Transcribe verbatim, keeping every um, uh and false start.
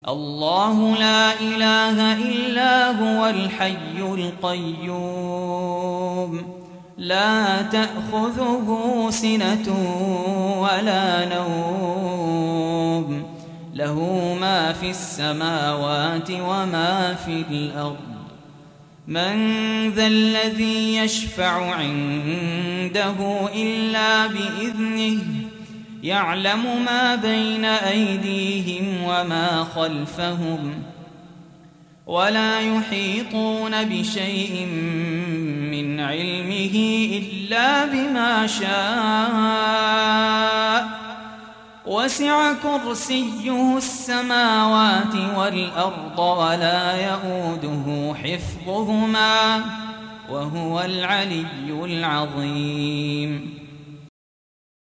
الله لا إله إلا هو الحي القيوم لا تأخذه سنة ولا نوم له ما في السماوات وما في الأرض من ذا الذي يشفع عنده إلا بإذنه يعلم ما بين أيديهم وما خلفهم ولا يحيطون بشيء من علمه إلا بما شاء وسع كرسيه السماوات والأرض ولا يئوده حفظهما وهو العلي العظيم.